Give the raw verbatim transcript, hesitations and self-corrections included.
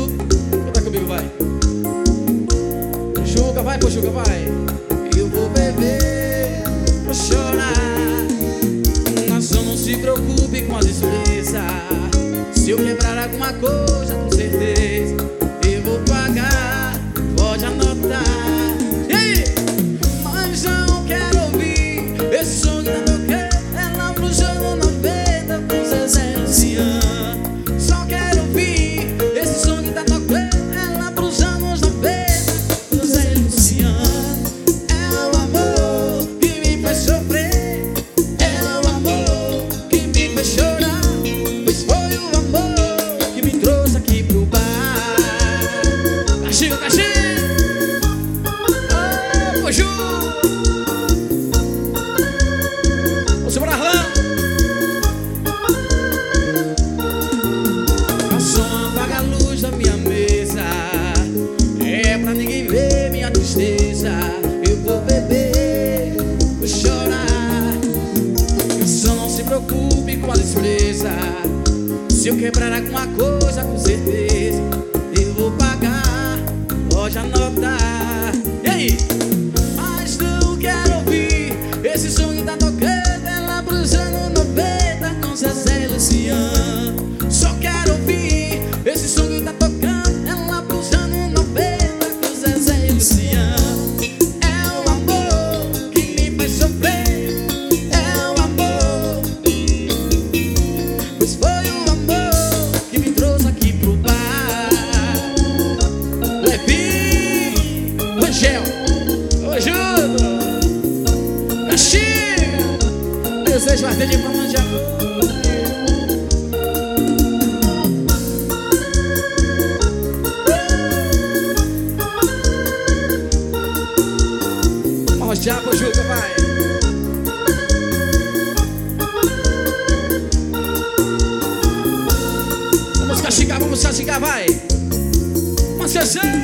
Canta comigo, vai. Juca, vai, pô, Juca, vai. Eu vou beber, vou chorar, mas só não se preocupe com a despesa. Se eu quebrar alguma coisa, com certeza eu vou pagar, pode anotar. E aí? Mas não quero ouvir esse som da toqueira, ela pro jogo noventa com Zezé Luciano. Só quero ouvir esse som da toqueira, ela pros anos noventa com Zezé Luciano. É o amor que me faz sofrer, é o amor que me faz chorar, pois foi o amor que me trouxe aqui pro bar. Caxigo, caxigo, ô, Ju, ô, seu Brarlão. A som apaga a luz da minha mesa, é pra ninguém ver minha tristeza. Eu vou beber, vou chorar, só não se preocupe com a despesa. Se eu quebrar alguma coisa, com certeza eu vou pagar, pode anotar. E aí? Mas não quero ouvir esse som que tá tocando, ela pros anos noventa com Zezé Luciano. Só quero ouvir esse som que tá tocando, ela pros anos noventa com Zezé Luciano. É o amor que me faz sofrer, é o amor, pois foi o amor que me trouxe aqui pro bar. Levi, Angel, ô Judo, Caxiga, desejo arder de palma de amor. Vamos já, pô, Juca, vai. Vamos castigar, vamos castigar, vai. Mas Zezé.